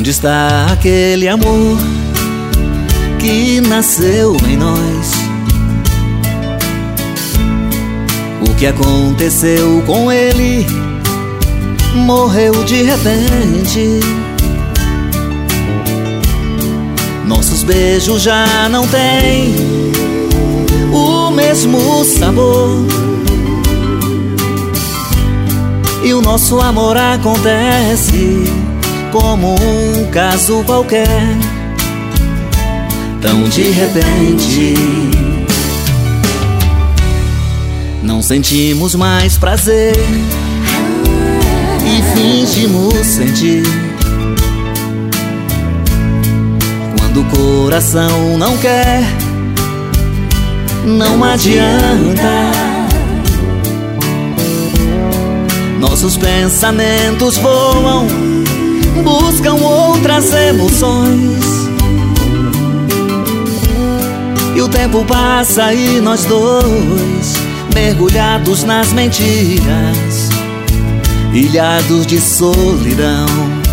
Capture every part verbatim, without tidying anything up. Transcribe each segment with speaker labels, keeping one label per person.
Speaker 1: Onde está aquele amor que nasceu em nós? O que aconteceu com ele? Morreu de repente. Nossos beijos já não têm o mesmo sabor, e o nosso amor acontece como um caso qualquer, tão de repente. Não sentimos mais prazer e fingimos sentir. Quando o coração não quer, não adianta. Nossos pensamentos voam, buscam outras emoções, e o tempo passa e nós dois, mergulhados nas mentiras, ilhados de solidão.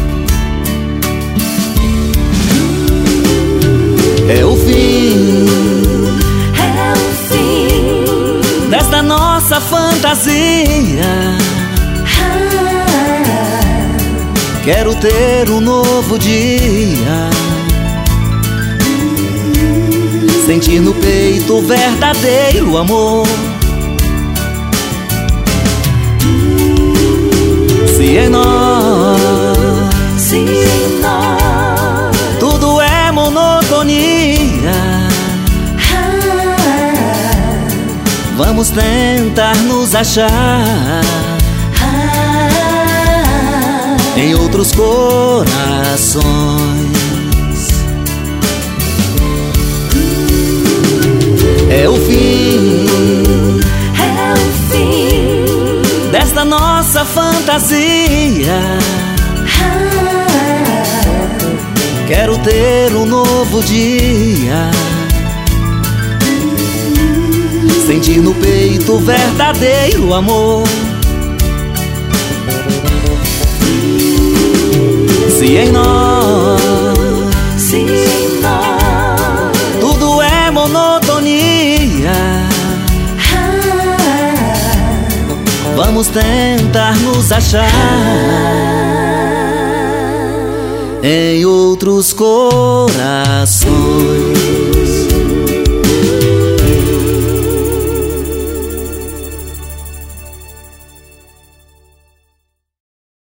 Speaker 1: É o fim,
Speaker 2: é o fim
Speaker 1: desta nossa fantasia. Quero ter um novo dia, sentir no peito o verdadeiro amor. Se em nós,
Speaker 2: se em nós
Speaker 1: tudo é monotonia, vamos tentar nos achar em outros corações. É o fim,
Speaker 2: é o fim
Speaker 1: desta nossa fantasia. Quero ter um novo dia, sentir no peito o verdadeiro amor. Se em nós,
Speaker 2: se em nós
Speaker 1: tudo é monotonia, vamos tentar nos achar em outros corações.